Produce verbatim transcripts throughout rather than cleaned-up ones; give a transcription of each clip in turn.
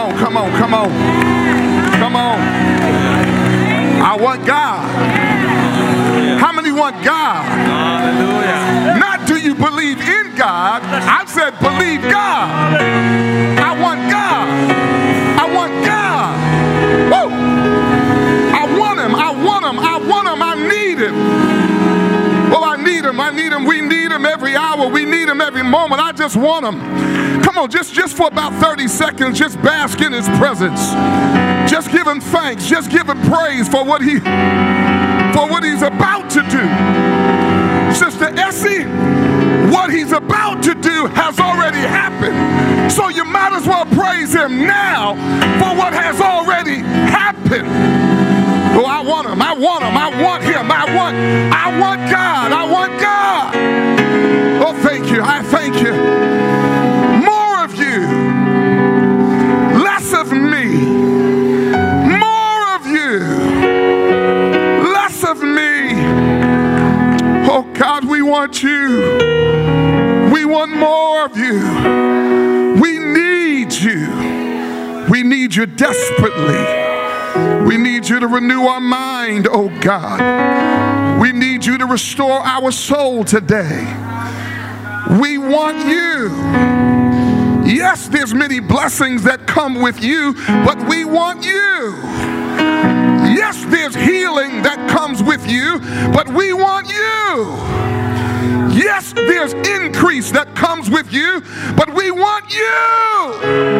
on, come on, come on. Come on. I want God. How many want God? Hallelujah. Not do you believe in God. I said believe God. I want God. I want God. Woo! I want him. I want him. I want him. I need him. Oh, I need him. I need him. We need him every hour. We need him every moment. I just want him. Come on, just, just for about thirty seconds, just bask in his presence. Just give him thanks. Just give him praise for what he, for what he's about to do. Sister Essie, what he's about to do has already happened. So you might as well praise him now for what has already happened. Oh, I want him. I want him. I want him. I want, I want God. I want God. Oh, thank you. I thank you. More of you. Less of me. More of you. Less of me. Oh, God, we want you. We want more of you. We need you. We need you desperately. We need you to renew our mind, oh God. We need you to restore our soul today. We want you. Yes, there's many blessings that come with you, but we want you. Yes, there's healing that comes with you, but we want you. Yes, there's increase that comes with you, but we want you.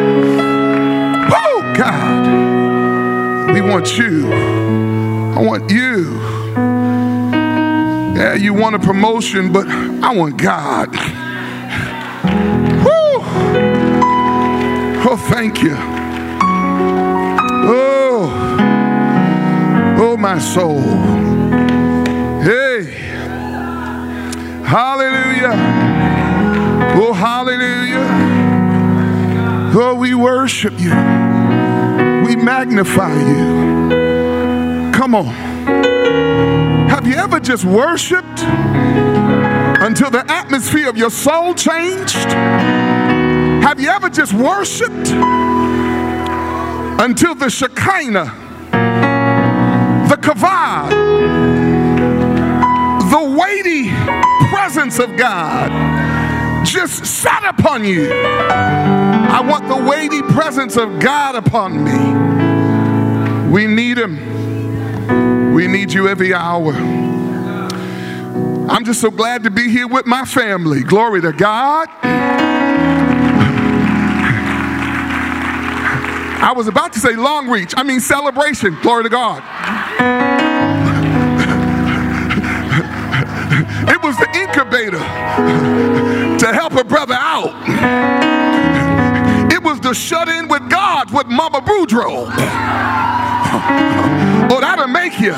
Oh, God. We want you. I want you. Yeah, you want a promotion, but I want God. Woo! Oh, thank you. Oh, oh, my soul. Hey, hallelujah. Oh, hallelujah. Oh, we worship you. We magnify you. Come on. Have you ever just worshiped until the atmosphere of your soul changed? Have you ever just worshiped until the Shekinah, the Kavod, the weighty presence of God just sat upon you? I want the weighty presence of God upon me. We need him. We need you every hour. I'm just so glad to be here with my family. Glory to God. I was about to say long reach. I mean celebration. Glory to God. It was the incubator to help a brother out. It was the shut in with God with Mama Boudreaux. Oh, that'll make you.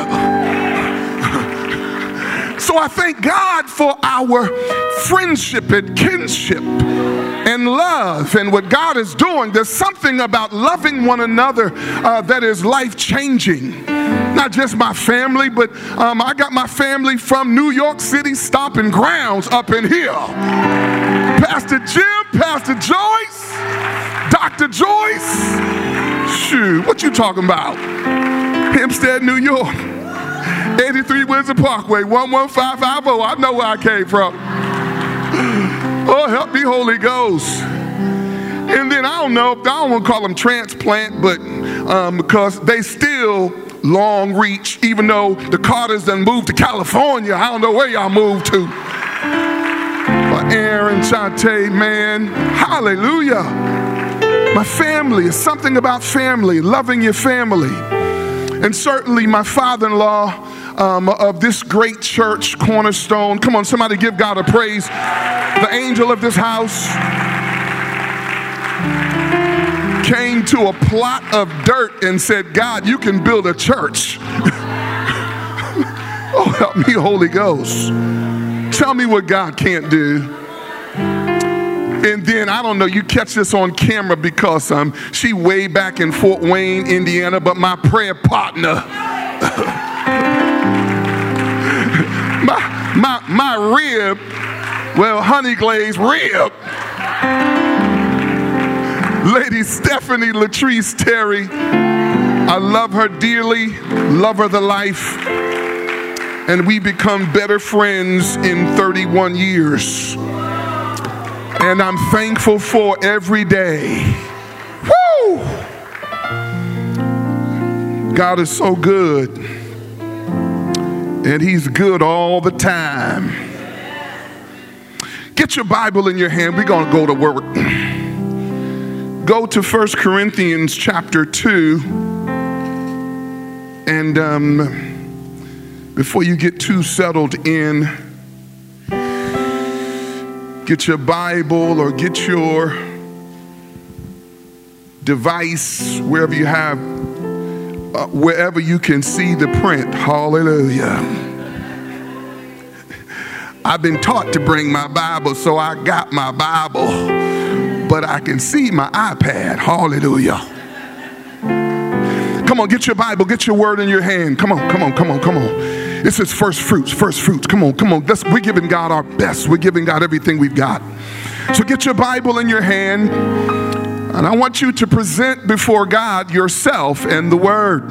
So I thank God for our friendship and kinship and love and what God is doing. There's something about loving one another uh, that is life-changing. Not just my family, but um, I got my family from New York City stomping grounds up in here. Pastor Jim, Pastor Joyce, Doctor Joyce. Shoot, what you talking about? Hempstead, New York. eighty-three Windsor Parkway, one one five five zero. I know where I came from. Oh, help me, Holy Ghost. And then I don't know, I don't want to call them transplant, but um, because they still long reach, even though the Carters done moved to California. I don't know where y'all moved to. But Aaron, Shantae, man, hallelujah. My family is something about family, loving your family. And certainly my father-in-law um, of this great church, Cornerstone. Come on, somebody give God a praise. The angel of this house came to a plot of dirt and said, God, you can build a church. Oh, help me, Holy Ghost. Tell me what God can't do. And then, I don't know, you catch this on camera because um, she way back in Fort Wayne, Indiana, but my prayer partner, my, my, my rib, well, honey glazed rib, Lady Stephanie Latrice Terry. I love her dearly, love her the life. And we become better friends in thirty-one years. And I'm thankful for every day. Woo! God is so good. And he's good all the time. Get your Bible in your hand. We're going to go to work. Go to First Corinthians chapter two. And um, before you get too settled in, get your Bible or get your device, wherever you have, uh, wherever you can see the print. Hallelujah. I've been taught to bring my Bible, so I got my Bible, but I can see my iPad. Hallelujah. Come on, get your Bible, get your word in your hand. Come on, come on, come on, come on. This is first fruits, first fruits. Come on, come on. That's, we're giving God our best. We're giving God everything we've got. So get your Bible in your hand, and I want you to present before God yourself and the Word.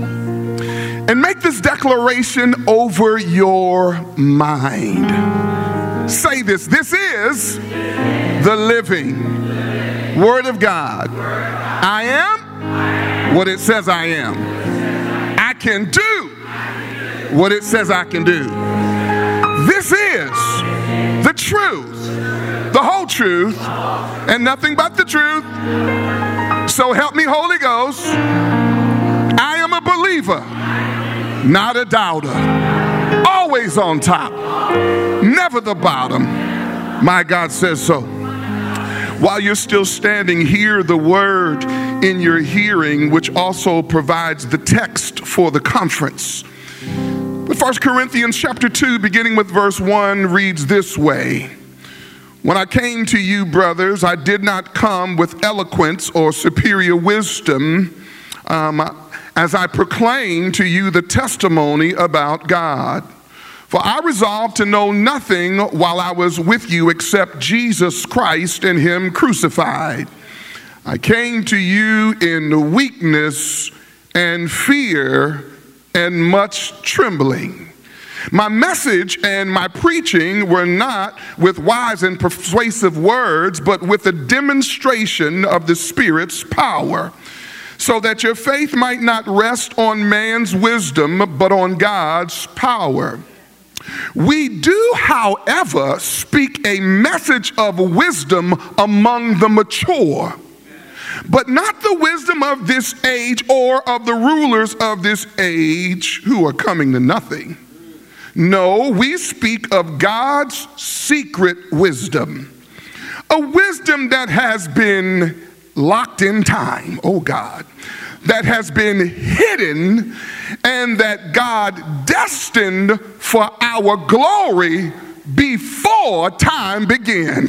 And make this declaration over your mind. Say this. This is the living Word of God. I am what it says I am. I can do what it says I can do. This is the truth, the whole truth, and nothing but the truth. So help me, Holy Ghost. I am a believer, not a doubter. Always on top, never the bottom. My God says so. While you're still standing, hear the word in your hearing, which also provides the text for the conference. First Corinthians chapter two, beginning with verse one, reads this way. When I came to you, brothers, I did not come with eloquence or superior wisdom, um, as I proclaimed to you the testimony about God. For I resolved to know nothing while I was with you except Jesus Christ and him crucified. I came to you in weakness and fear and much trembling. My message and my preaching were not with wise and persuasive words, but with a demonstration of the Spirit's power, so that your faith might not rest on man's wisdom, but on God's power. We do, however, speak a message of wisdom among the mature, but not the wisdom of this age or of the rulers of this age who are coming to nothing. No, we speak of God's secret wisdom, a wisdom that has been locked in time, oh God, that has been hidden and that God destined for our glory before time began.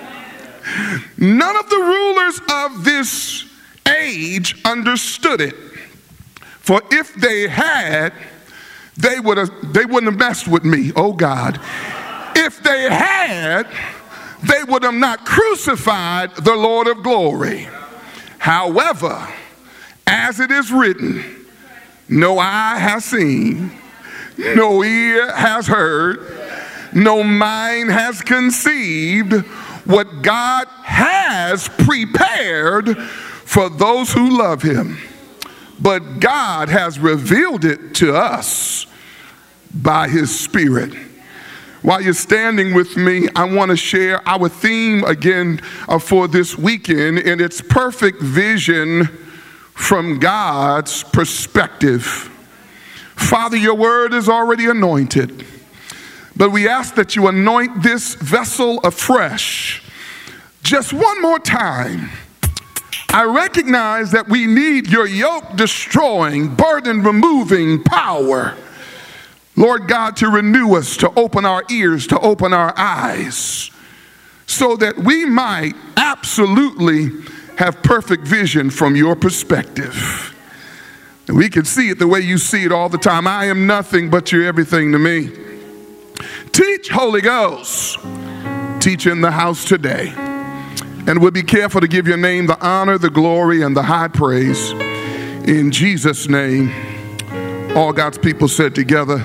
None of the rulers of this age understood it, for if they had, they would have they wouldn't have messed with me, oh God. If they had, they would have not crucified the Lord of glory. However, as it is written, no eye has seen, no ear has heard, no mind has conceived what God has prepared for those who love him. But God has revealed it to us by his Spirit. While you're standing with me, I want to share our theme again uh, for this weekend, and it's perfect vision from God's perspective. Father, your word is already anointed, but we ask that you anoint this vessel afresh just one more time. I recognize that we need your yoke-destroying, burden-removing power, Lord God, to renew us, to open our ears, to open our eyes, so that we might absolutely have perfect vision from your perspective. And we can see it the way you see it all the time. I am nothing, but you're everything to me. Teach, Holy Ghost. Teach in the house today. And we'll be careful to give your name the honor, the glory, and the high praise. In Jesus' name, all God's people said together,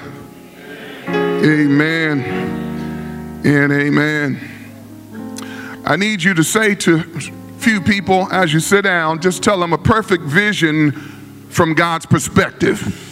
amen and amen. I need you to say to a few people as you sit down, just tell them a perfect vision from God's perspective.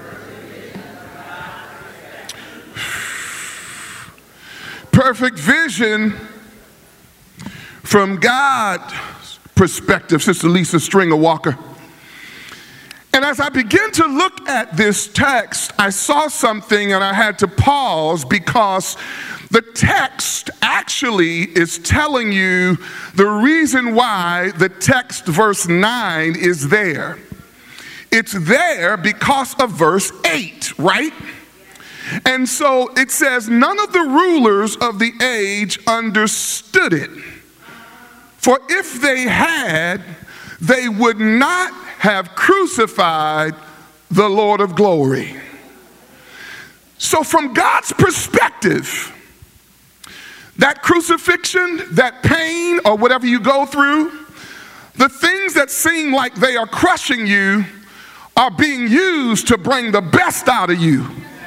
Perfect vision from God's perspective, Sister Lisa Stringer Walker. And as I begin to look at this text, I saw something and I had to pause because the text actually is telling you the reason why the text verse nine is there. It's there because of verse eight, right? And so it says, none of the rulers of the age understood it. For if they had, they would not have crucified the Lord of glory. So from God's perspective, that crucifixion, that pain, or whatever you go through, the things that seem like they are crushing you are being used to bring the best out of you.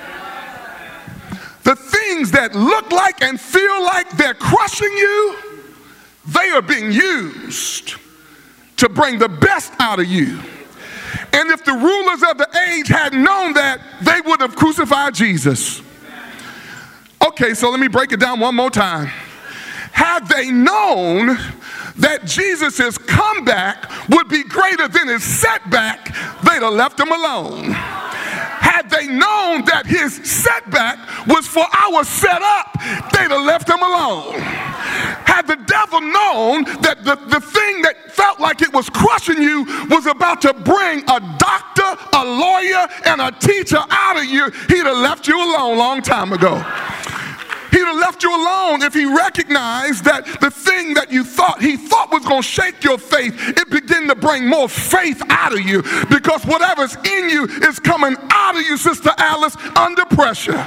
The things that look like and feel like they're crushing you, they are being used to bring the best out of you. And if the rulers of the age had known that, they would have crucified Jesus. Okay, so let me break it down one more time. Had they known that Jesus' comeback would be greater than his setback, they'd have left him alone. Had they known that his setback was for our setup, they'd have left him alone. Had the devil known that the, the thing that felt like it was crushing you was about to bring a doctor, a lawyer, and a teacher out of you, he'd have left you alone a long time ago. He'd have left you alone if he recognized that the thing that you thought he thought was going to shake your faith, it began to bring more faith out of you, because whatever's in you is coming out of you, Sister Alice, under pressure.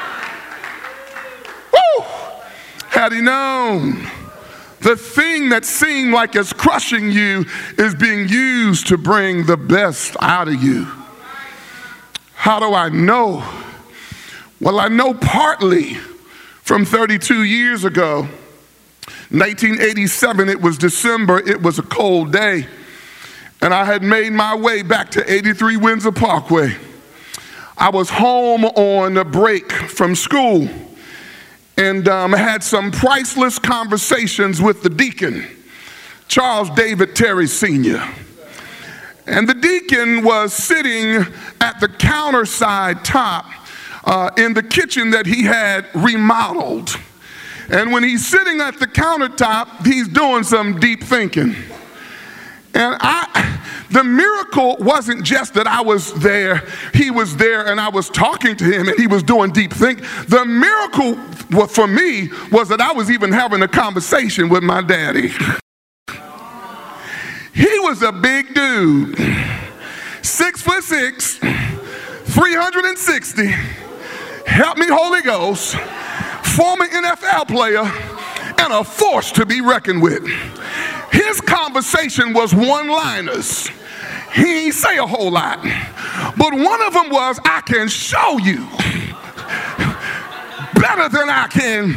Woo! Had he known the thing that seemed like it's crushing you is being used to bring the best out of you. How do I know? Well, I know partly from thirty-two years ago, nineteen eighty-seven, it was December, it was a cold day, and I had made my way back to eighty-three Windsor Parkway. I was home on a break from school, and um, had some priceless conversations with the deacon, Charles David Terry Senior And the deacon was sitting at the counter side top Uh, in the kitchen that he had remodeled. And when he's sitting at the countertop, he's doing some deep thinking. And I, the miracle wasn't just that I was there, he was there and I was talking to him and he was doing deep thinking. The miracle for me was that I was even having a conversation with my daddy. He was a big dude, six foot six, three hundred sixty. Help me, Holy Ghost, former N F L player, and a force to be reckoned with. His conversation was one-liners. He ain't say a whole lot. But one of them was, I can show you better than I can.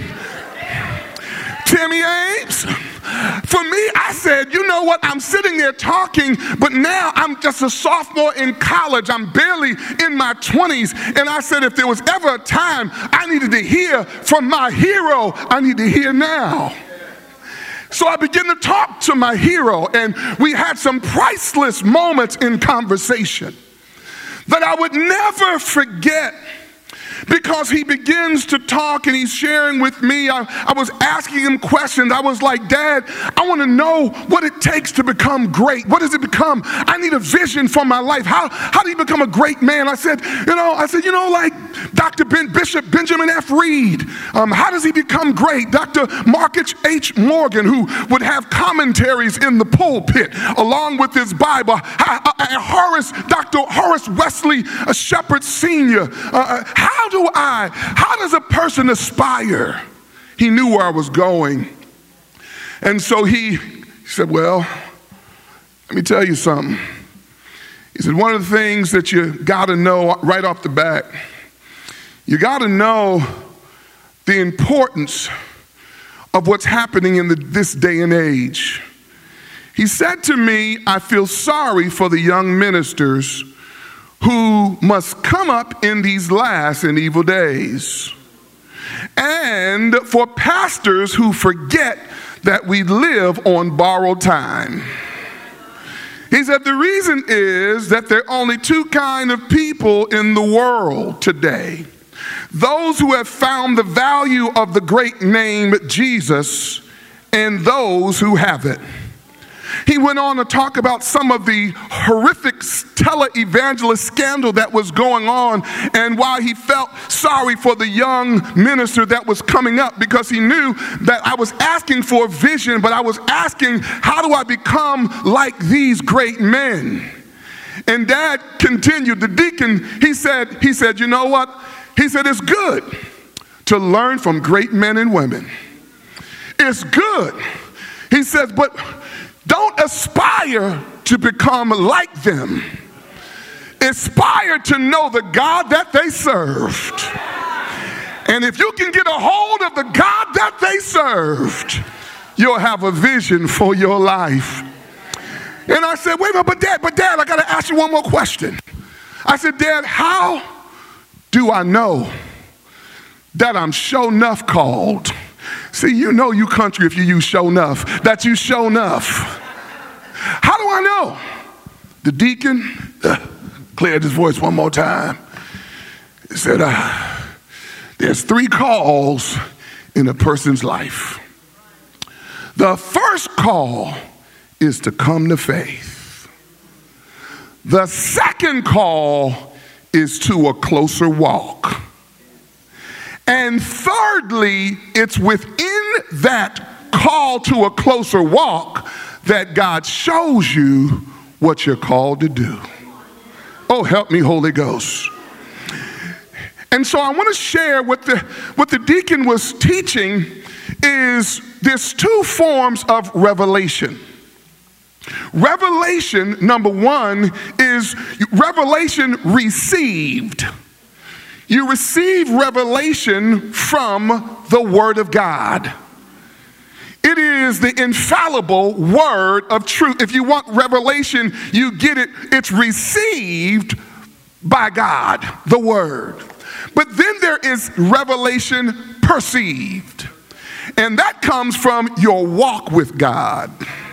Timmy Ames. For me, I said, you know what, I'm sitting there talking, but now I'm just a sophomore in college. I'm barely in my twenties. And I said, if there was ever a time I needed to hear from my hero, I need to hear now. So I began to talk to my hero, and we had some priceless moments in conversation that I would never forget. Because he begins to talk and he's sharing with me. I, I was asking him questions. I was like, Dad, I want to know what it takes to become great. What does it become? I need a vision for my life. How, how do you become a great man? I said, you know, I said, you know, like Doctor Ben, Bishop Benjamin F. Reed. Um, how does he become great? Doctor Marcus H. Morgan, who would have commentaries in the pulpit along with his Bible. I, I, Horace, Doctor Horace Wesley uh, Shepherd Senior Uh, how do I, how does a person aspire? He knew where I was going. And so he, he said, well, let me tell you something. He said, one of the things that you got to know right off the bat, you got to know the importance of what's happening in the, this day and age. He said to me, I feel sorry for the young ministers who must come up in these last and evil days, and for pastors who forget that we live on borrowed time. He said the reason is that there are only two kinds of people in the world today. Those who have found the value of the great name Jesus, and those who haven't. He went on to talk about some of the horrific televangelist scandal that was going on, and why he felt sorry for the young minister that was coming up, because he knew that I was asking for a vision, but I was asking, how do I become like these great men? And Dad continued, the deacon, he said, he said, you know what? He said, it's good to learn from great men and women. It's good. He says, but don't aspire to become like them. Aspire to know the God that they served. And if you can get a hold of the God that they served, you'll have a vision for your life. And I said, wait a minute, but Dad, but Dad, I got to ask you one more question. I said, Dad, how do I know that I'm sure enough called? See, you know you country if you use sure enough, that you sure enough. How do I know? The deacon uh, cleared his voice one more time. He said, uh, there's three calls in a person's life. The first call is to come to faith. The second call is to a closer walk. And thirdly, it's within that call to a closer walk that God shows you what you're called to do. Oh, help me, Holy Ghost. And so I want to share what the, what the deacon was teaching is there's two forms of revelation. Revelation, number one, is revelation received. You receive revelation from the Word of God. It is the infallible word of truth. If you want revelation, you get it. It's received by God, the Word. But then there is revelation perceived. And that comes from your walk with God.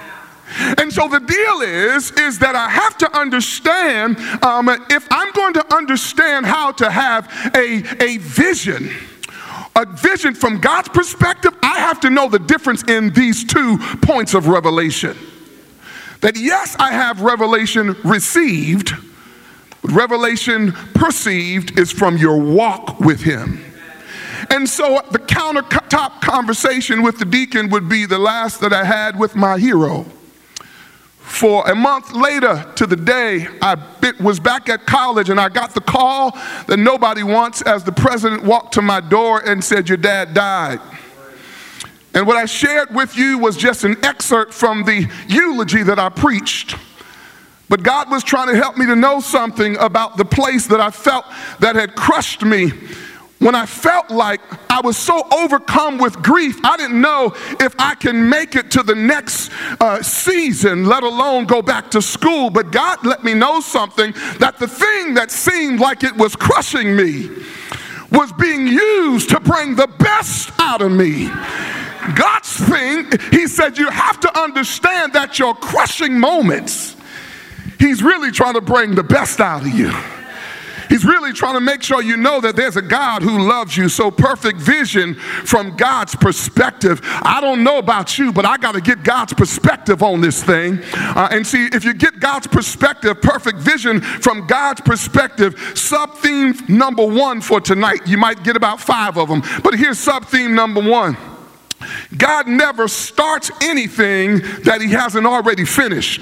And so the deal is, is that I have to understand, um, if I'm going to understand how to have a, a vision, a vision from God's perspective, I have to know the difference in these two points of revelation. That yes, I have revelation received, but revelation perceived is from your walk with Him. And so the countertop conversation with the deacon would be the last that I had with my hero. For a month later to the day, I was back at college and I got the call that nobody wants as the president walked to my door and said, your dad died. And what I shared with you was just an excerpt from the eulogy that I preached. But God was trying to help me to know something about the place that I felt that had crushed me. When I felt like I was so overcome with grief, I didn't know if I can make it to the next uh, season, let alone go back to school. But God let me know something, that the thing that seemed like it was crushing me was being used to bring the best out of me. God's thing, He said, you have to understand that your crushing moments, He's really trying to bring the best out of you. He's really trying to make sure you know that there's a God who loves you. So perfect vision from God's perspective. I don't know about you, but I got to get God's perspective on this thing. Uh, and see, if you get God's perspective, perfect vision from God's perspective, sub-theme number one for tonight, you might get about five of them. But here's sub-theme number one. God never starts anything that He hasn't already finished.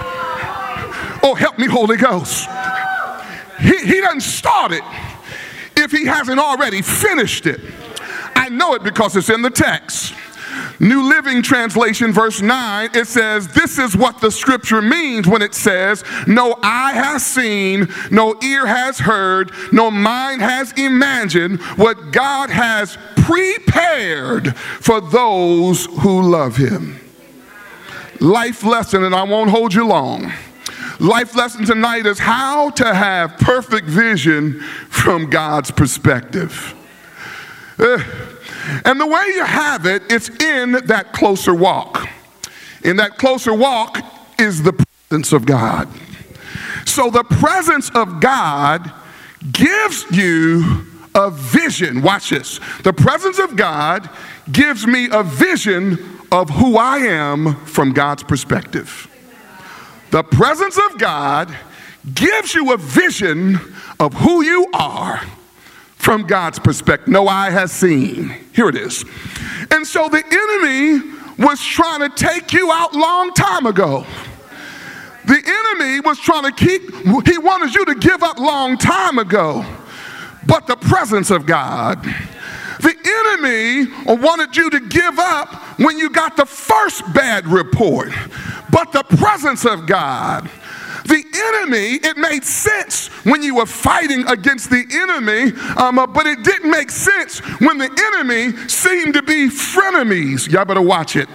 Oh, help me, Holy Ghost. He, he doesn't start it if He hasn't already finished it. I know it because it's in the text. New Living Translation, verse nine, it says, this is what the scripture means when it says, no eye has seen, no ear has heard, no mind has imagined what God has prepared for those who love him. Life lesson, and I won't hold you long. Life lesson tonight is how to have perfect vision from God's perspective. Uh, And the way you have it, it's in that closer walk. In that closer walk is the presence of God. So the presence of God gives you a vision. Watch this. The presence of God gives me a vision of who I am from God's perspective. The presence of God gives you a vision of who you are from God's perspective. No eye has seen. Here it is. And so the enemy was trying to take you out long time ago. The enemy was trying to keep, he wanted you to give up long time ago. But the presence of God, the enemy wanted you to give up when you got the first bad report. But the presence of God, the enemy, it made sense when you were fighting against the enemy, um, but it didn't make sense when the enemy seemed to be frenemies. Y'all better watch it.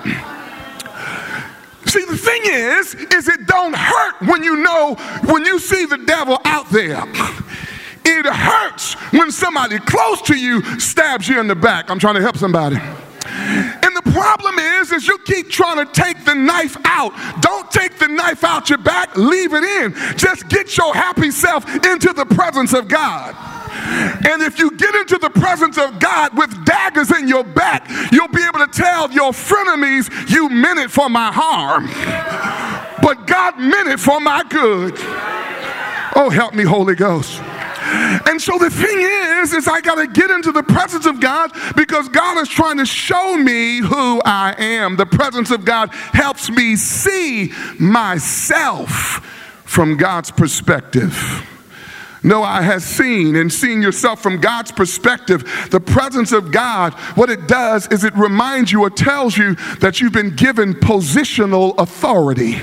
See, the thing is, is it don't hurt when you know, when you see the devil out there. It hurts when somebody close to you stabs you in the back. I'm trying to help somebody. And the problem is, is you keep trying to take the knife out. Don't take the knife out your back, leave it in. Just get your happy self into the presence of God. And if you get into the presence of God with daggers in your back, you'll be able to tell your frenemies, you meant it for my harm, but God meant it for my good. Oh, help me, Holy Ghost. And so the thing is, is I got to get into the presence of God because God is trying to show me who I am. The presence of God helps me see myself from God's perspective. No eye has seen, and seeing yourself from God's perspective, the presence of God, what it does is it reminds you or tells you that you've been given positional authority.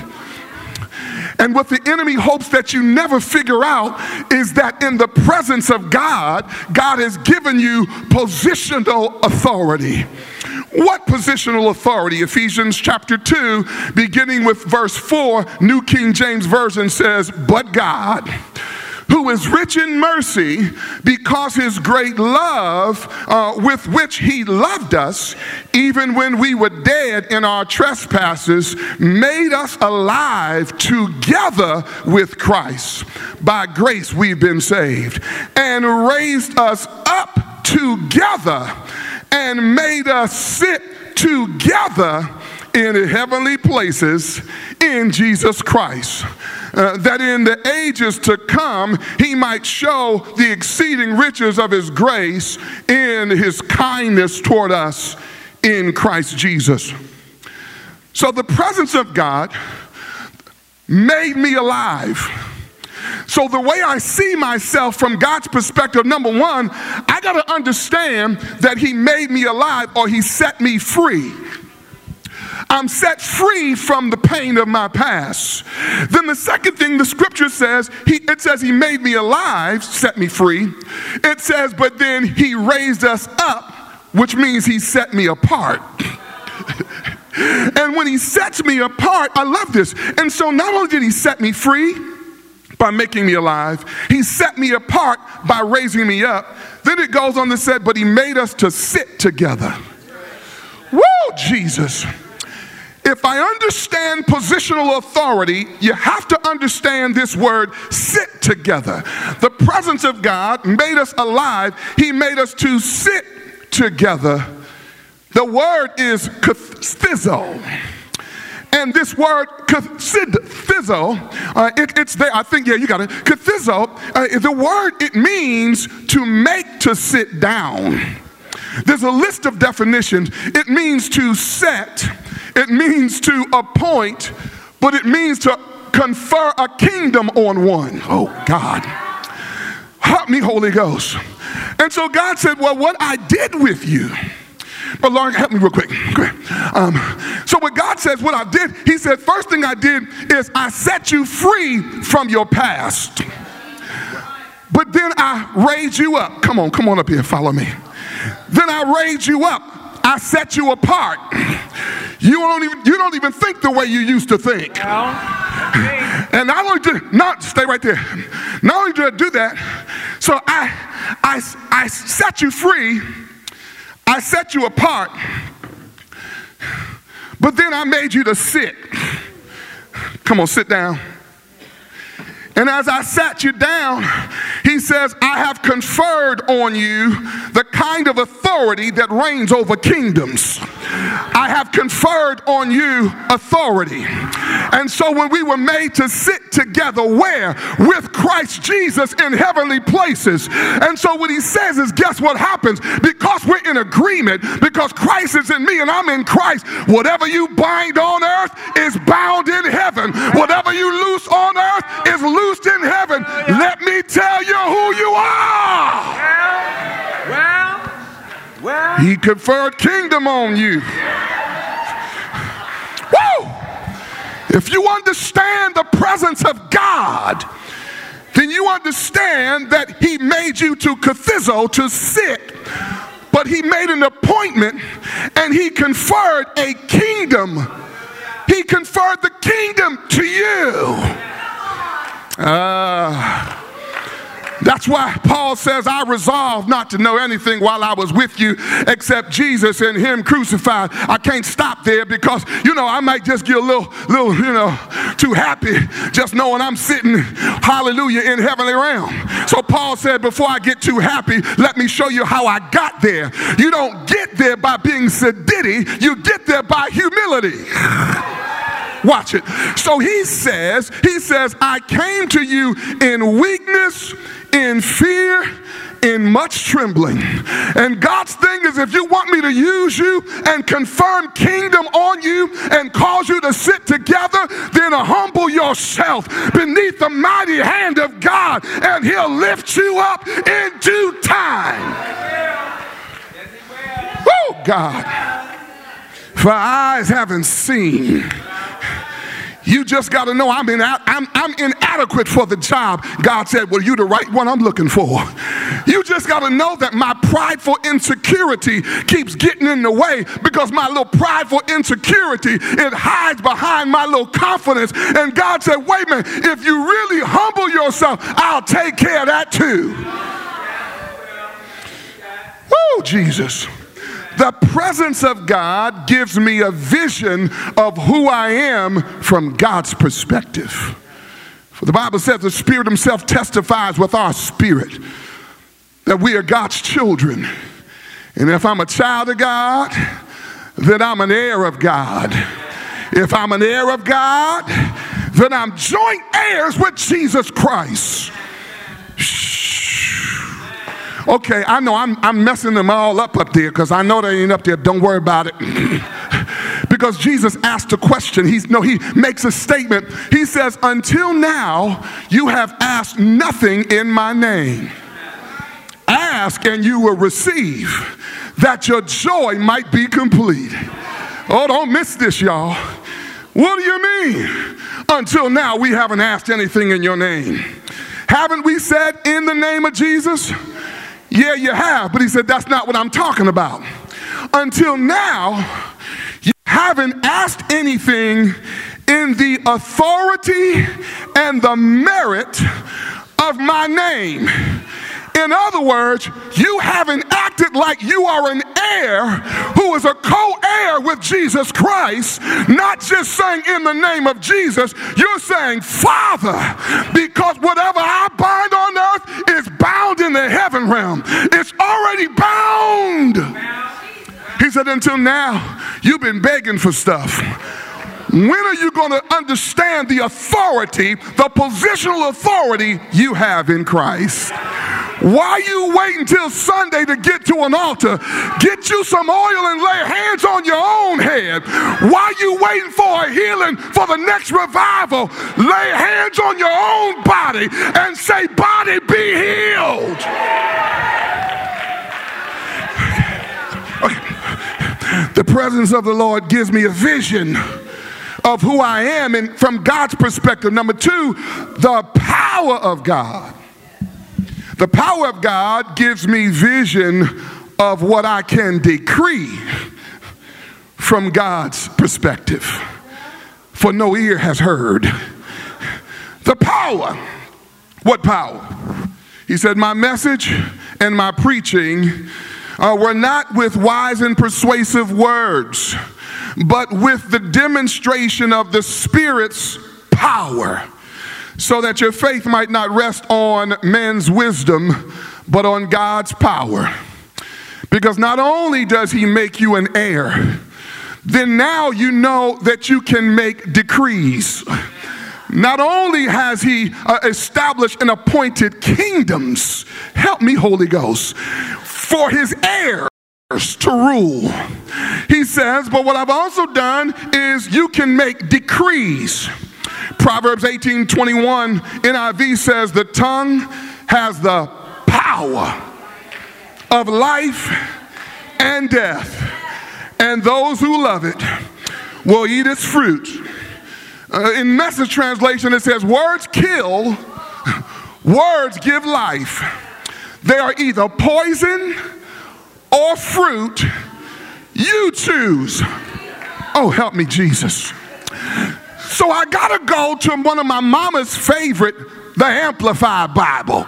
And what the enemy hopes that you never figure out is that in the presence of God, God has given you positional authority. What positional authority? Ephesians chapter two, beginning with verse four, New King James Version says, but God, who is rich in mercy, because his great love uh, with which he loved us, even when we were dead in our trespasses, made us alive together with Christ. By grace we've been saved, and raised us up together, and made us sit together in heavenly places in Jesus Christ. Uh, that in the ages to come, he might show the exceeding riches of his grace in his kindness toward us in Christ Jesus. So the presence of God made me alive. So the way I see myself from God's perspective, number one, I got to understand that he made me alive or he set me free. I'm set free from the pain of my past. Then the second thing the scripture says, he, it says he made me alive, set me free. It says, but then he raised us up, which means he set me apart. And when he sets me apart, I love this. And so not only did he set me free by making me alive, he set me apart by raising me up. Then it goes on to say, but he made us to sit together. Woo, Jesus. If I understand positional authority, you have to understand this word, sit together. The presence of God made us alive. He made us to sit together. The word is kathizo. And this word, kathizo, uh, it, it's there. I think, yeah, you got it. Kathizo, uh, the word, it means to make to sit down. There's a list of definitions. It means to set. It means to appoint, but it means to confer a kingdom on one. Oh, God. Help me, Holy Ghost. And so God said, well, what I did with you, But Lord, help me real quick. Um, so what God says, what I did, he said, first thing I did is I set you free from your past. But then I raised you up. Come on, come on up here, follow me. Then I raised you up. I set you apart. You don't even, you don't even think the way you used to think. And not only did, not stay right there. Not only did I do that, so I, I, I set you free. I set you apart. But then I made you to sit. Come on, sit down. And as I sat you down, he says, I have conferred on you the kind of authority that reigns over kingdoms. I have conferred on you authority. And so when we were made to sit together, where? With Christ Jesus in heavenly places. And so what he says is, guess what happens? Because we're in agreement, because Christ is in me and I'm in Christ, whatever you bind on earth is bound in heaven. Whatever you loose on earth is loosed in heaven. Let me tell you who you are. Well, well. He conferred kingdom on you. Woo! If you understand the presence of God, then you understand that he made you to kathizo, to sit, but he made an appointment and he conferred a kingdom. He conferred the kingdom to you. Uh, that's why Paul says, I resolved not to know anything while I was with you except Jesus and him crucified. I can't stop there because, you know, I might just get a little, little, you know, too happy just knowing I'm sitting, hallelujah, in heavenly realm. So Paul said, before I get too happy, let me show you how I got there. You don't get there by being sedity. You get there by humility. Watch it. So he says, he says, I came to you in weakness, in fear, in much trembling. And God's thing is, if you want me to use you and confirm kingdom on you and cause you to sit together, then humble yourself beneath the mighty hand of God and he'll lift you up in due time. Oh, God. For eyes haven't seen. You just got to know I'm, in, I'm, I'm inadequate for the job. God said, well, you the right one I'm looking for. You just got to know that my prideful insecurity keeps getting in the way because my little prideful insecurity, it hides behind my little confidence. And God said, wait a minute, if you really humble yourself, I'll take care of that too. Woo, Jesus. The presence of God gives me a vision of who I am from God's perspective. For the Bible says the Spirit himself testifies with our spirit that we are God's children. And if I'm a child of God, then I'm an heir of God. If I'm an heir of God, then I'm joint heirs with Jesus Christ. Okay, I know I'm, I'm messing them all up up there because I know they ain't up there. Don't worry about it. Because Jesus asked a question. He's, no, he makes a statement. He says, until now, you have asked nothing in my name. Ask and you will receive, that your joy might be complete. Oh, don't miss this, y'all. What do you mean? Until now, we haven't asked anything in your name. Haven't we said in the name of Jesus? Yeah, you have, but he said, that's not what I'm talking about. Until now, you haven't asked anything in the authority and the merit of my name. In other words, you haven't acted like you are an heir who is a co-heir with Jesus Christ, not just saying in the name of Jesus. You're saying, Father, because whatever I bind on earth is bound in the heaven realm. It's already bound. He said, until now, you've been begging for stuff. When are you going to understand the authority, the positional authority you have in Christ? Why you wait until Sunday to get to an altar? Get you some oil and lay hands on your own head. Why you waiting for a healing for the next revival? Lay hands on your own body and say, body, be healed. Okay. The presence of the Lord gives me a vision of who I am, and from God's perspective. Number two, the power of God. The power of God gives me vision of what I can decree from God's perspective. For no ear has heard. The power. What power? He said, my message and my preaching uh, were not with wise and persuasive words, but with the demonstration of the Spirit's power, so that your faith might not rest on man's wisdom, but on God's power. Because not only does he make you an heir, then now you know that you can make decrees. Not only has he uh, established and appointed kingdoms, help me, Holy Ghost, for his heirs to rule. He says, but what I've also done is you can make decrees. Proverbs eighteen twenty-one N I V says, the tongue has the power of life and death, and those who love it will eat its fruit. Uh, in Message translation, it says, words kill, words give life. They are either poison or fruit. You choose. Oh, help me, Jesus. So I gotta go to one of my mama's favorite, the Amplified Bible,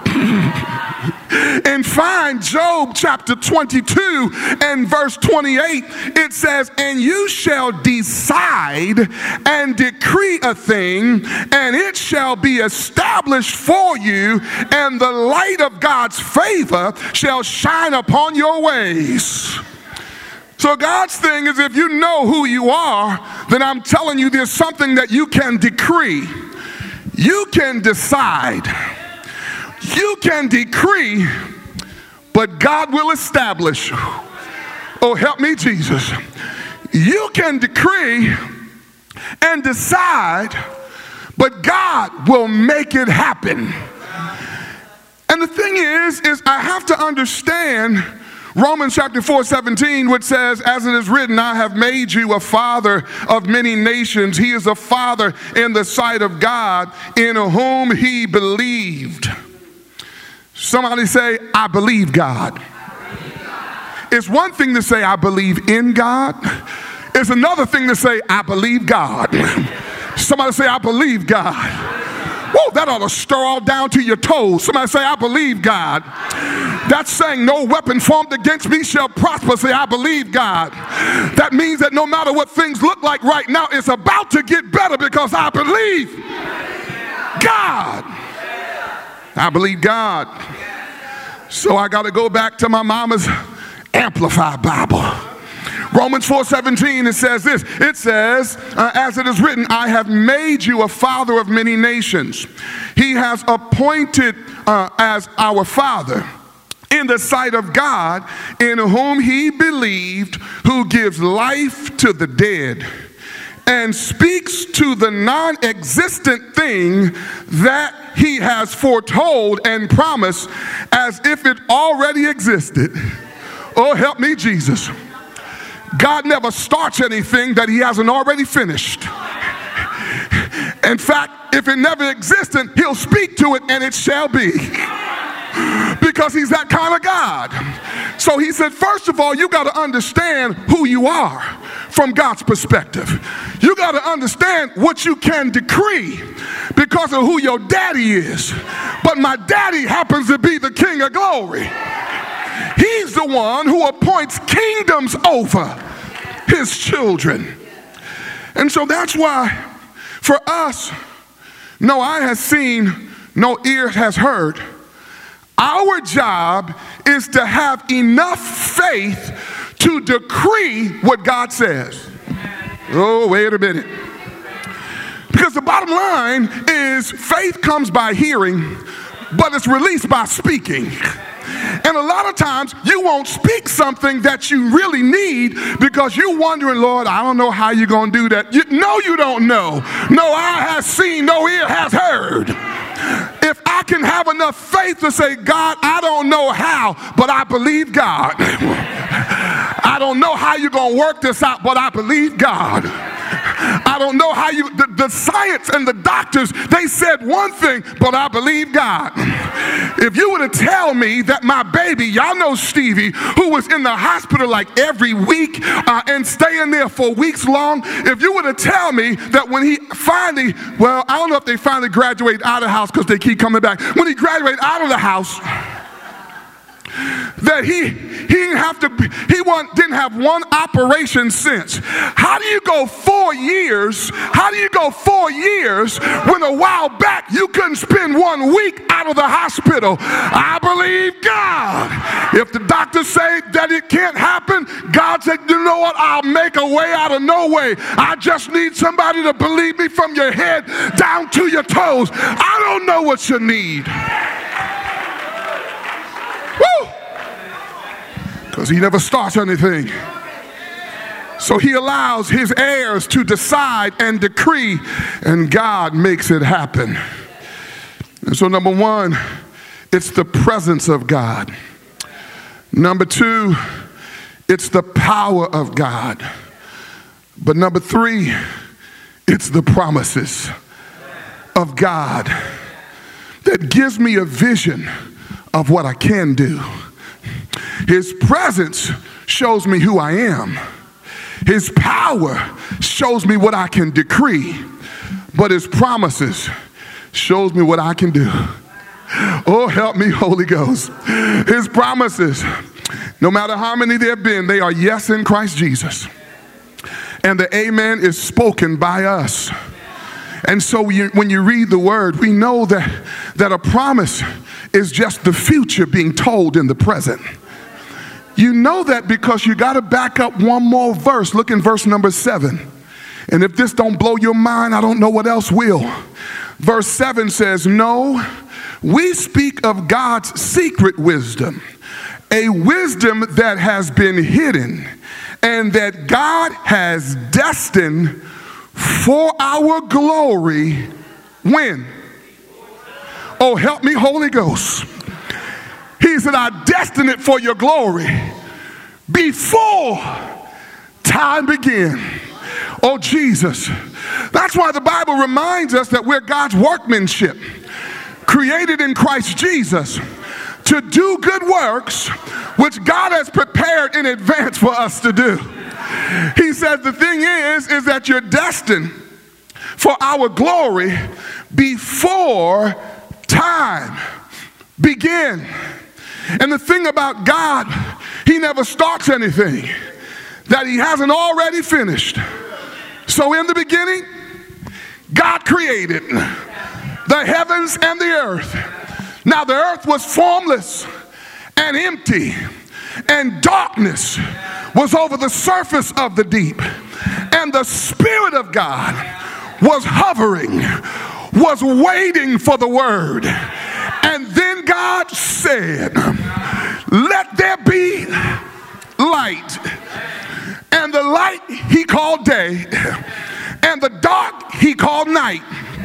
and find Job chapter twenty-two and verse twenty-eight. It says, and you shall decide and decree a thing, and it shall be established for you, and the light of God's favor shall shine upon your ways. So God's thing is, if you know who you are, then I'm telling you there's something that you can decree. You can decide. You can decree, but God will establish. Oh, help me, Jesus. You can decree and decide, but God will make it happen. And the thing is, is I have to understand Romans chapter four seventeen, which says, as it is written, I have made you a father of many nations. He is a father in the sight of God, in whom he believed. Somebody say, I believe God. I believe God. It's one thing to say, I believe in God. It's another thing to say, I believe God. Somebody say, I believe God. Whoa, that ought to stir all down to your toes. Somebody say, I believe God. That's saying no weapon formed against me shall prosper. Say, I believe God. That means that no matter what things look like right now, it's about to get better because I believe God. I believe God. So I got to go back to my mama's Amplified Bible. Romans four seventeen, it says this. It says, uh, as it is written, I have made you a father of many nations. He has appointed uh, as our father in the sight of God, in whom he believed, who gives life to the dead and speaks to the non-existent thing that he has foretold and promised as if it already existed. Oh, help me, Jesus. God never starts anything that he hasn't already finished. In fact, if it never existed, he'll speak to it and it shall be. Because he's that kind of God. So he said, first of all, you got to understand who you are from God's perspective. You got to understand what you can decree because of who your daddy is. But my daddy happens to be the King of glory. He's the one who appoints kingdoms over his children. And so that's why for us, no eye has seen, no ear has heard. Our job is to have enough faith to decree what God says. Oh, wait a minute. Because the bottom line is faith comes by hearing, but it's released by speaking. And a lot of times you won't speak something that you really need because you're wondering, Lord, I don't know how you're going to do that. You, no, you don't know. No eye has seen, no ear has heard. If I can have enough faith to say, God, I don't know how, but I believe God. I don't know how you're going to work this out, but I believe God. I don't know how you, the, the science and the doctors, they said one thing, but I believe God. If you were to tell me that my baby, y'all know Stevie, who was in the hospital like every week uh, and staying there for weeks long, if you were to tell me that when he finally, well, I don't know if they finally graduated out of the house because they keep coming back. When he graduated out of the house, that he he didn't have to he want, didn't have one operation since. How do you go four years? How do you go four years when a while back you couldn't spend one week out of the hospital? I believe God. If the doctors say that it can't happen, God said, you know what? I'll make a way out of no way. I just need somebody to believe me from your head down to your toes. I don't know what you need. Woo! Because he never starts anything. So he allows his heirs to decide and decree, and God makes it happen. And so number one, it's the presence of God. Number two, it's the power of God. But number three, it's the promises of God that gives me a vision of what I can do. His presence shows me who I am. His power shows me what I can decree. But his promises shows me what I can do. Oh, help me, Holy Ghost. His promises, no matter how many there have been, they are yes in Christ Jesus. And the amen is spoken by us. And so you, when you read the word, we know that, that a promise is just the future being told in the present. You know that because you got to back up one more verse. Look in verse number seven. And if this don't blow your mind, I don't know what else will. Verse seven says, no, we speak of God's secret wisdom, a wisdom that has been hidden and that God has destined for our glory. When? Oh, help me, Holy Ghost. He said, I destined it for your glory before time began. Oh, Jesus. That's why the Bible reminds us that we're God's workmanship, created in Christ Jesus to do good works, which God has prepared in advance for us to do. He said the thing is, is that you're destined for our glory before time began. And the thing about God, he never starts anything that he hasn't already finished. So in the beginning, God created the heavens and the earth. Now the earth was formless and empty, and darkness was over the surface of the deep. And the Spirit of God was hovering, was waiting for the word. And then God said, let there be light. And the light he called day, and the dark he called night.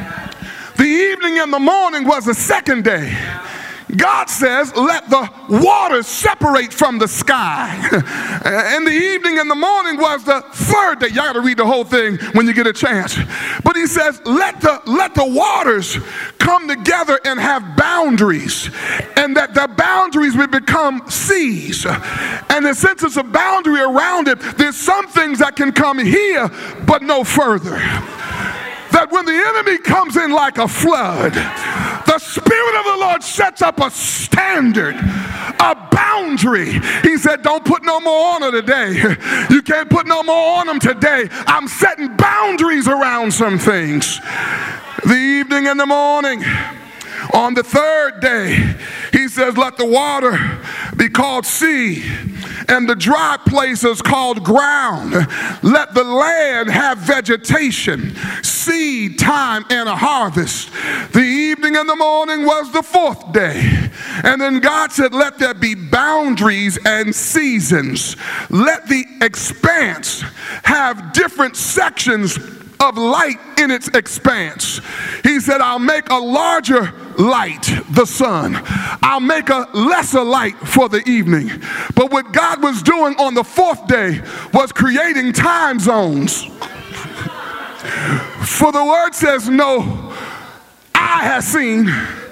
The evening and the morning was the second day. God says, let the waters separate from the sky. And the evening and the morning was the third day. Y'all got to read the whole thing when you get a chance. But he says, let the, let the waters come together and have boundaries. And that the boundaries will become seas. And in since it's a boundary around it, there's some things that can come here, but no further. That when the enemy comes in like a flood, the Spirit of the Lord sets up a standard, a boundary. He said, don't put no more on her today. You can't put no more on them today. I'm setting boundaries around some things. The evening and the morning. On the third day, he says, let the water be called sea, and the dry places called ground. Let the land have vegetation, seed time, and a harvest. The evening and the morning was the fourth day. And then God said, let there be boundaries and seasons. Let the expanse have different sections of light in its expanse. He said, I'll make a larger light, the sun. I'll make a lesser light for the evening. But what God was doing on the fourth day was creating time zones. For the word says, no eye has seen,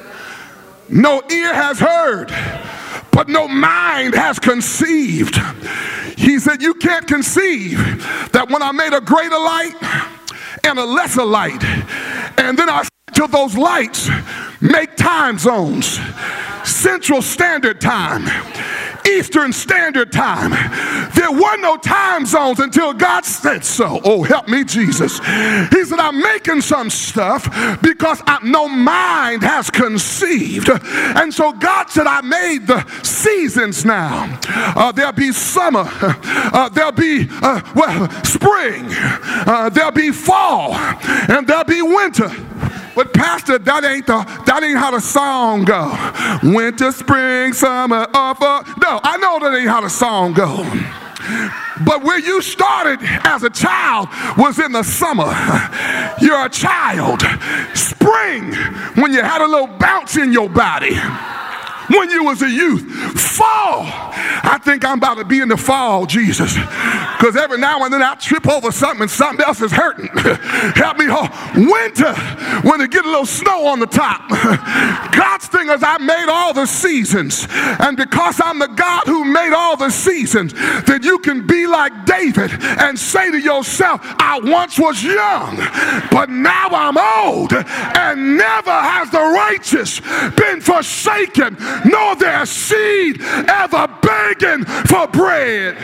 no ear has heard, but no mind has conceived. He said, you can't conceive that when I made a greater light and a lesser light, and then I said to those lights, make time zones, Central Standard Time, Eastern Standard Time. There were no time zones until God said so. Oh, help me, Jesus. He said, I'm making some stuff because I, no mind has conceived. And so God said, I made the seasons now. Uh, there'll be summer. Uh, there'll be, uh, well, spring. Uh, there'll be fall. And there'll be winter. But pastor, that ain't the that ain't how the song go. Winter, spring, summer, or fall. No, I know that ain't how the song go. But where you started as a child was in the summer. You're a child. Spring, when you had a little bounce in your body. When you was a youth. Fall. I think I'm about to be in the fall, Jesus. Because every now and then I trip over something and something else is hurting. Help me. Oh, winter, when they get a little snow on the top. God's thing is I made all the seasons. And because I'm the God who made all the seasons, that you can be like David and say to yourself, I once was young, but now I'm old. And never has the righteous been forsaken, nor their seed ever begging for bread.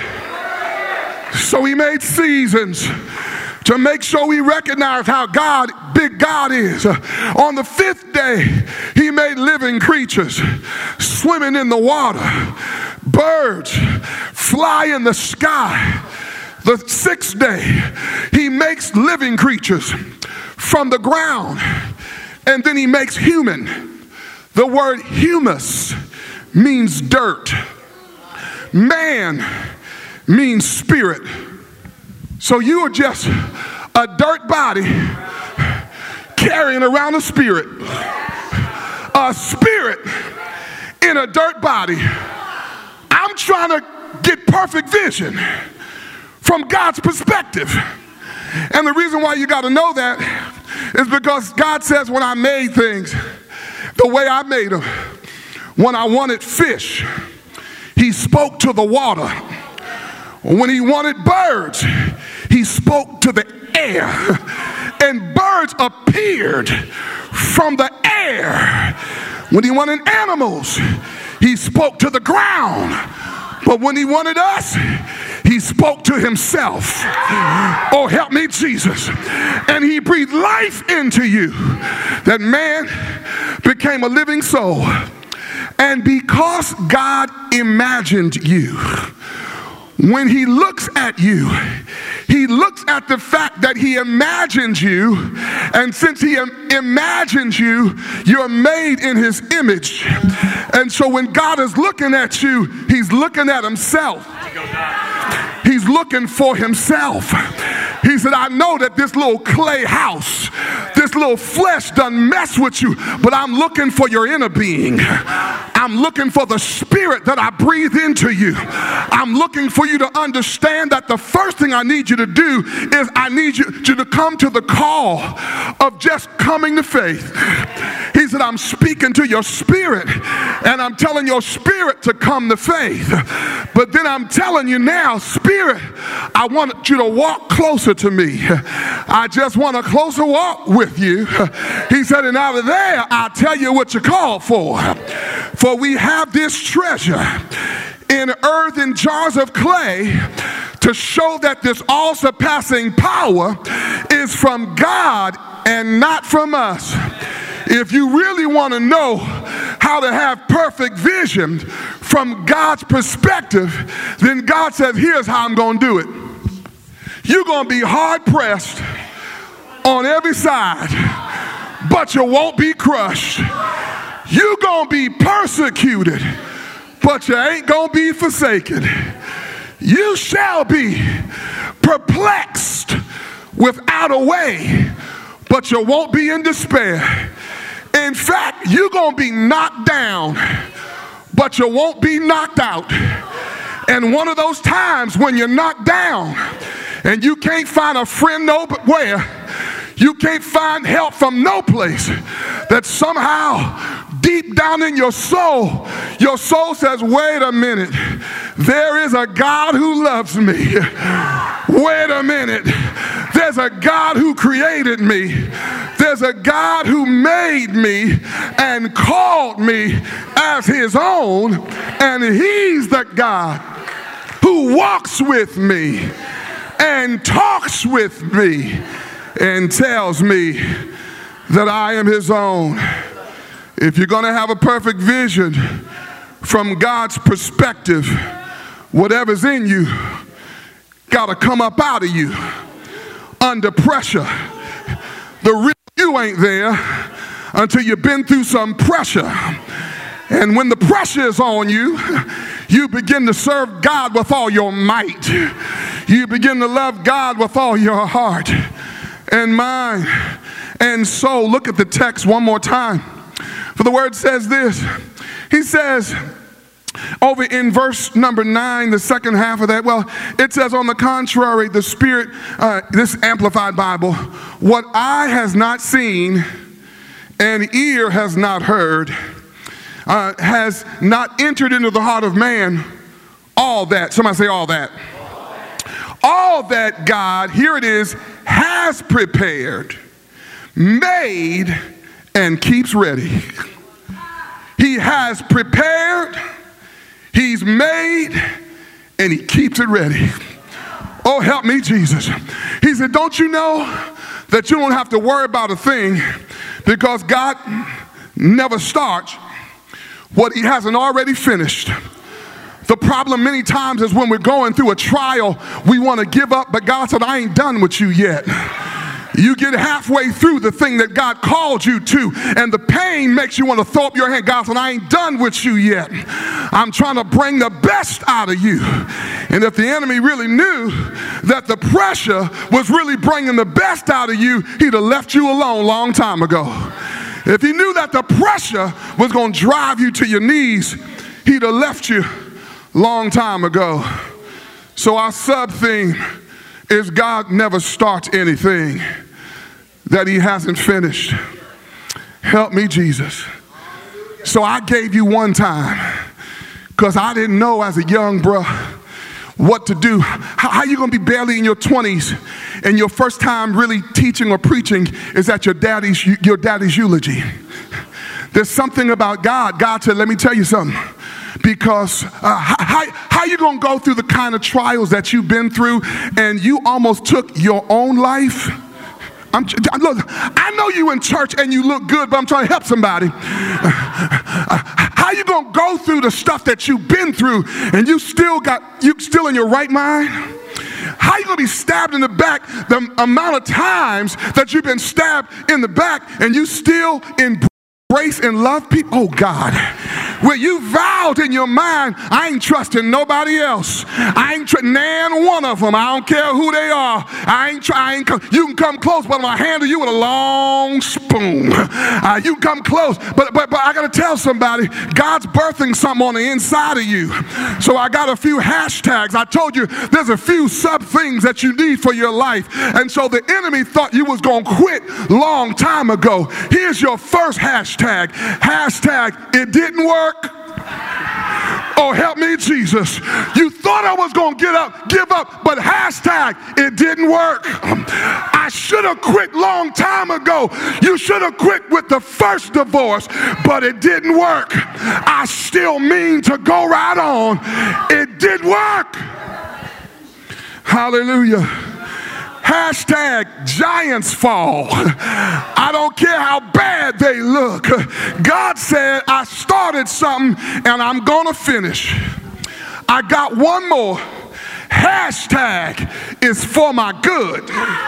So he made seasons to make sure we recognize how God, big God is. Uh, on the fifth day, he made living creatures swimming in the water, birds fly in the sky. The sixth day, he makes living creatures from the ground, and then he makes human. The word humus means dirt. Man means spirit. So you are just a dirt body carrying around a spirit. A spirit in a dirt body. I'm trying to get perfect vision from God's perspective. And the reason why you got to know that is because God says when I made things the way I made them, when I wanted fish, he spoke to the water. When he wanted birds, he spoke to the air. And birds appeared from the air. When he wanted animals, he spoke to the ground. But when he wanted us, he spoke to himself. Oh, help me, Jesus. And he breathed life into you. That man became a living soul. And because God imagined you, when he looks at you, he looks at the fact that he imagined you, and since he im- imagines you, you're made in his image. And so when God is looking at you, he's looking at himself. He's looking for himself. He said, I know that this little clay house, this little flesh done mess with you, but I'm looking for your inner being. I'm looking for the spirit that I breathe into you. I'm looking for you to understand that the first thing I need you to do is I need you, you to come to the call of just coming to faith. He said, I'm speaking to your spirit and I'm telling your spirit to come to faith. But then I'm telling you now, spirit, I want you to walk closer to me. I just want a closer walk with you. He said, and out of there, I'll tell you what you're called for. For we have this treasure in earthen jars of clay to show that this all-surpassing power is from God and not from us. If you really want to know how to have perfect vision from God's perspective, then God says, here's how I'm going to do it. You're going to be hard-pressed on every side, but you won't be crushed. You're going to be persecuted, but you ain't going to be forsaken. You shall be perplexed without a way, but you won't be in despair. In fact, you're going to be knocked down, but you won't be knocked out. And one of those times when you're knocked down and you can't find a friend nowhere, you can't find help from no place, that somehow deep down in your soul, your soul says, wait a minute, there is a God who loves me. Wait a minute, there's a God who created me. There's a God who made me and called me as his own, and he's the God who walks with me and talks with me and tells me that I am his own. If you're going to have a perfect vision from God's perspective, whatever's in you got to come up out of you under pressure. The real you ain't there until you've been through some pressure. And when the pressure is on you, you begin to serve God with all your might. You begin to love God with all your heart and mind and soul. Look at the text one more time. For the word says this. He says over in verse number nine, the second half of that, well, it says, on the contrary, the Spirit, uh, this Amplified Bible, what eye has not seen and ear has not heard, uh, has not entered into the heart of man, all that, somebody say all that. All that God, here it is, has prepared, made, and keeps ready. He has prepared, he's made, and he keeps it ready. Oh, help me, Jesus. He said, don't you know that you don't have to worry about a thing, because God never starts what he hasn't already finished. The problem many times is when we're going through a trial, we want to give up, but God said, I ain't done with you yet. You get halfway through the thing that God called you to, and the pain makes you want to throw up your hand. God said, I ain't done with you yet. I'm trying to bring the best out of you. And if the enemy really knew that the pressure was really bringing the best out of you, he'd have left you alone a long time ago. If he knew that the pressure was going to drive you to your knees, he'd have left you a long time ago. So our sub theme is God never starts anything that he hasn't finished. Help me, Jesus. So I gave you one time because I didn't know as a young bro what to do. How, how you going to be barely in your twenties and your first time really teaching or preaching is at your daddy's, your daddy's eulogy? There's something about God. God said, let me tell you something. Because uh, how, how you going to go through the kind of trials that you've been through and you almost took your own life? I'm, look, I know you in church and you look good, but I'm trying to help somebody. Uh, how you going to go through the stuff that you've been through and you still got, you still in your right mind? How you going to be stabbed in the back the amount of times that you've been stabbed in the back and you still embrace and love people? Oh, God. Where you vowed in your mind, I ain't trusting nobody else. I ain't trusting nan one of them. I don't care who they are. I ain't trying. You can come close, but I'm gonna handle you with a long spoon. Uh, you can come close, but but but I gotta tell somebody, God's birthing something on the inside of you. So I got a few hashtags. I told you there's a few sub things that you need for your life, and so the enemy thought you was gonna quit long time ago. Here's your first hashtag. Hashtag it didn't work. Oh, help me, Jesus. You thought I was going to get up, give up, but hashtag it didn't work. I should have quit long time ago. You should have quit with the first divorce, but it didn't work. I still mean to go right on. It did work. Hallelujah. Hashtag giants fall. I don't care how bad they look. God said, I started something and I'm going to finish. I got one more. Hashtag is for my good.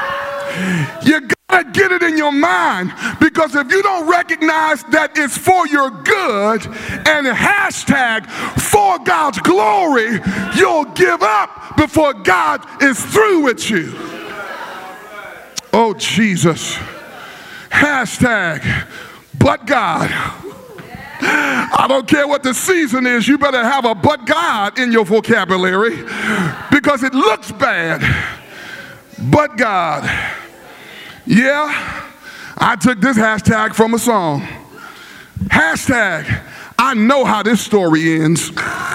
You got to get it in your mind, because if you don't recognize that it's for your good and hashtag for God's glory, you'll give up before God is through with you. Oh, Jesus. Hashtag but God. I don't care what the season is, you better have a but God in your vocabulary, because it looks bad, but God. Yeah, I took this hashtag from a song. Hashtag, I know how this story ends.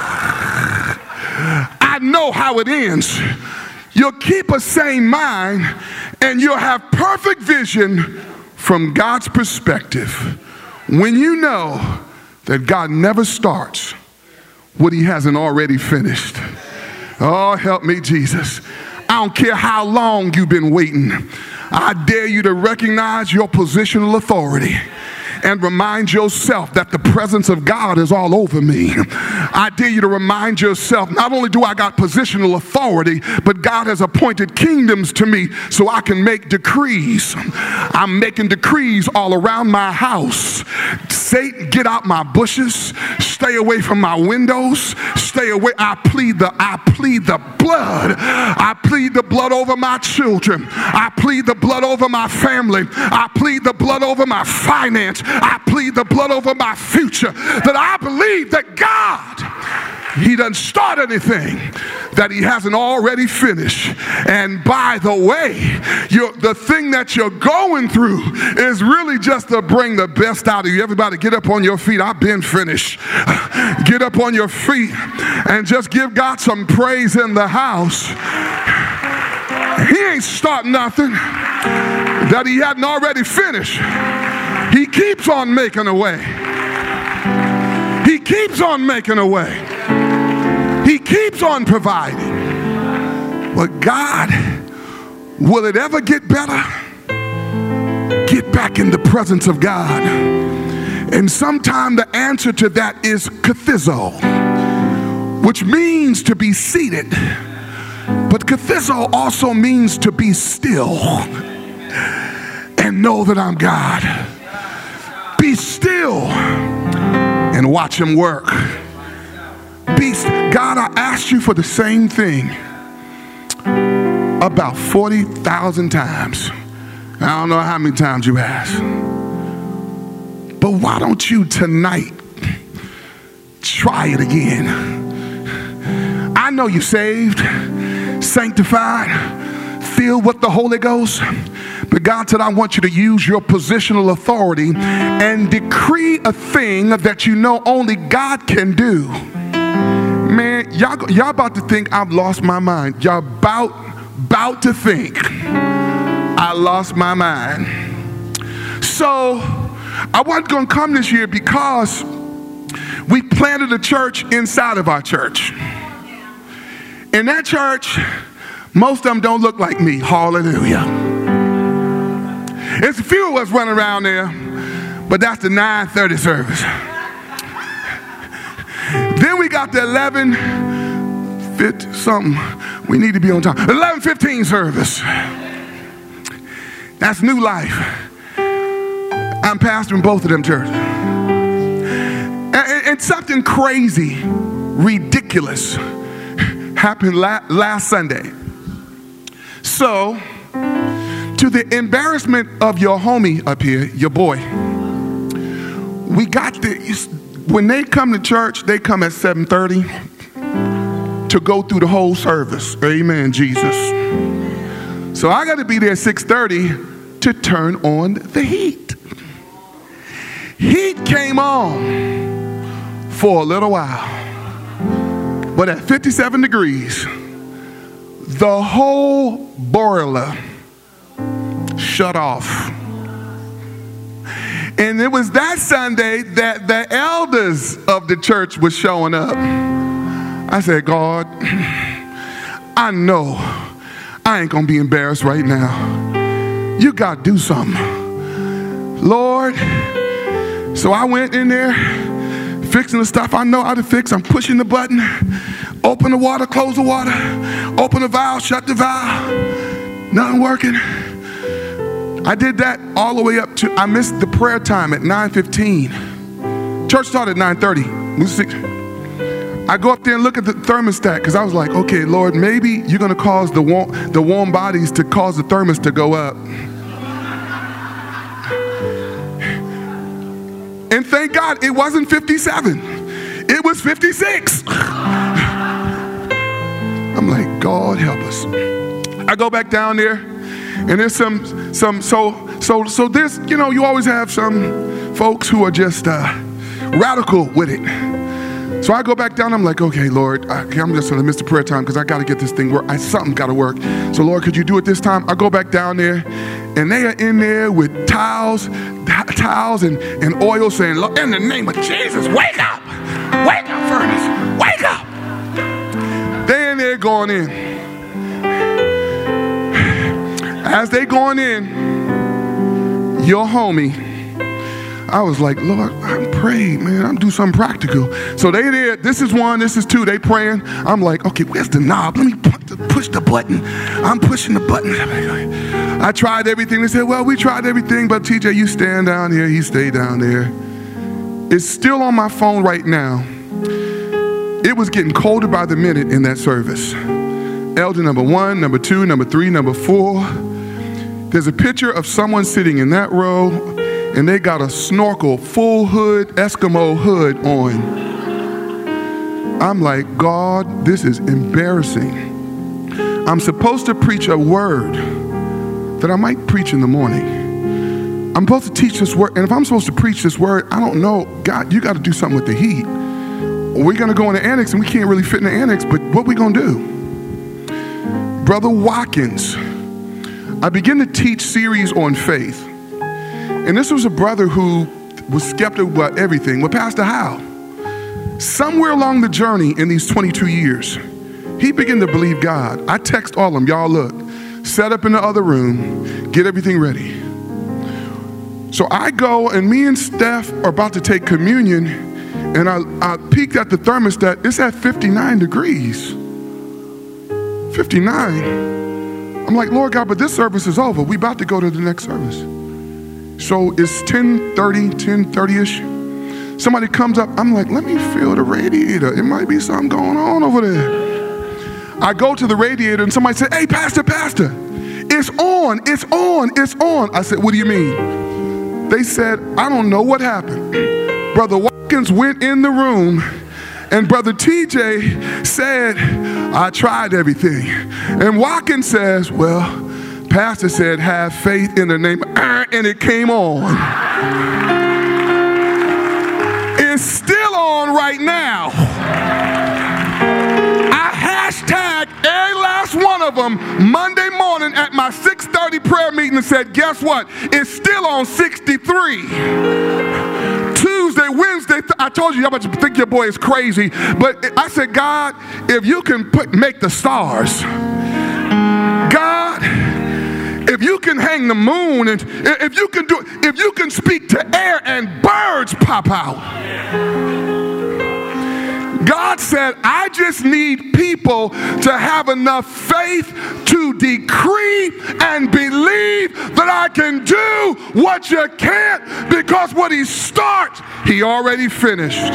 I know how it ends. You'll keep a sane mind and you'll have perfect vision from God's perspective when you know that God never starts what he hasn't already finished. Oh, help me, Jesus. I don't care how long you've been waiting. I dare you to recognize your positional authority and remind yourself that the presence of God is all over me. I dare you to remind yourself, not only do I got positional authority, but God has appointed kingdoms to me so I can make decrees. I'm making decrees all around my house. Satan, get out my bushes. Stay away from my windows. Stay away. I plead the, I plead the blood. I plead the blood over my children. I plead the blood over my family. I plead the blood over my finance. I plead the blood over my future, that I believe that God, he doesn't start anything that he hasn't already finished. And by the way, you're, the thing that you're going through is really just to bring the best out of you. Everybody get up on your feet. I've been finished. Get up on your feet and just give God some praise in the house. He ain't starting nothing that he hadn't already finished. He keeps on making a way. He keeps on making a way. He keeps on providing. But God, will it ever get better? Get back in the presence of God. And sometimes the answer to that is kathizo, which means to be seated. But kathizo also means to be still and know that I'm God. Be still and watch him work. Be st- God, I asked you for the same thing about forty thousand times. I don't know how many times you asked. But why don't you tonight try it again? I know you're saved, sanctified, filled with the Holy Ghost. But God said, I want you to use your positional authority and decree a thing that you know only God can do. Man, y'all, y'all about to think I've lost my mind. Y'all about, about to think I lost my mind. So I wasn't going to come this year because we planted a church inside of our church. In that church, most of them don't look like me. Hallelujah. There's a few of us running around there, but that's the nine thirty service. Then we got the eleven fifty something. We need to be on time. eleven fifteen service. That's New Life. I'm pastoring both of them churches. And, and, and something crazy, ridiculous happened la- last Sunday. So, to the embarrassment of your homie up here, your boy, we got the, when they come to church, they come at seven thirty to go through the whole service. Amen, Jesus. So I got to be there at six thirty to turn on the heat. Heat came on for a little while, but at fifty-seven degrees, the whole boiler shut off. And it was that Sunday that the elders of the church was showing up. I said, God, I know I ain't gonna be embarrassed right now. You gotta do something, Lord. So I went in there fixing the stuff I know how to fix. I'm pushing the button, open the water, close the water, open the valve, shut the valve. Nothing working. I did that all the way up to, I missed the prayer time at nine fifteen. Church started at nine thirty. I go up there and look at the thermostat because I was like, okay, Lord, maybe you're going to cause the warm, the warm bodies to cause the thermos to go up. And thank God it wasn't fifty-seven. It was fifty-six. I'm like, God help us. I go back down there, and there's some, some, so, so, so there's, you know, you always have some folks who are just uh, radical with it. So I go back down, I'm like, okay, Lord, I, I'm just gonna miss the prayer time because I gotta get this thing work. I, something gotta work. So Lord, could you do it this time? I go back down there, and they are in there with towels, t- towels and, and oil saying, Lord, in the name of Jesus, wake up! Wake up, Furnace! Wake up! They in there going in. As they going in, your homie, I was like, Lord, I'm praying, man. I'm doing something practical. So they there, this is one, this is two, they praying. I'm like, okay, where's the knob? Let me push the button. I'm pushing the button. I tried everything. They said, well, we tried everything, but T J, you stand down here. He stayed down there. It's still on my phone right now. It was getting colder by the minute in that service. Elder number one, number two, number three, number four. There's a picture of someone sitting in that row, and they got a snorkel, full hood, Eskimo hood on. I'm like, God, this is embarrassing. I'm supposed to preach a word that I might preach in the morning. I'm supposed to teach this word, and if I'm supposed to preach this word, I don't know, God, you got to do something with the heat. We're going to go in the annex, and we can't really fit in the annex, but what we going to do? Brother Watkins, I began to teach series on faith. And this was a brother who was skeptical about everything. Well, Pastor Howe, somewhere along the journey in these twenty-two years, he began to believe God. I text all of them, y'all look, set up in the other room, get everything ready. So I go, and me and Steph are about to take communion, and I, I peeked at the thermostat. It's at fifty-nine degrees. fifty-nine. I'm like, Lord God, but this service is over. We about to go to the next service. So it's ten thirty, ten thirty-ish. Somebody comes up. I'm like, let me feel the radiator. It might be something going on over there. I go to the radiator, and somebody said, hey, Pastor, Pastor, it's on, it's on, it's on. I said, what do you mean? They said, I don't know what happened. Brother Watkins went in the room, and Brother T J said, I tried everything. And Watkins says, well, Pastor said, have faith in the name of, and it came on. It's still on right now. I hashtag every last one of them Monday morning at my six thirty prayer meeting and said, guess what? It's still on sixty-three. Tuesday, Wednesday, th- I told you, y'all about to think your boy is crazy, but I said, God, if you can put make the stars, God, if you can hang the moon, and if you can do, if you can speak to air and birds pop out. God said, I just need people to have enough faith to decree and believe that I can do what you can't, because what he starts, he already finished.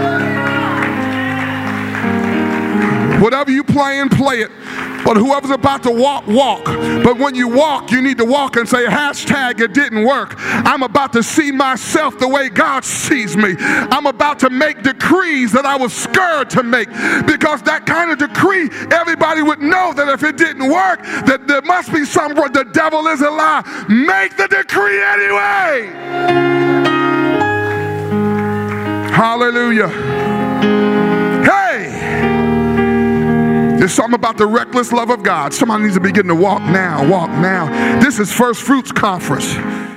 Whatever you playing, play it. But whoever's about to walk, walk. But when you walk, you need to walk and say, hashtag it didn't work. I'm about to see myself the way God sees me. I'm about to make decrees that I was scared to make. Because that kind of decree, everybody would know that if it didn't work, that there must be some word. The devil is a lie. Make the decree anyway. Hallelujah. Hey! There's something about the reckless love of God. Somebody needs to begin to walk now, walk now. This is First Fruits Conference.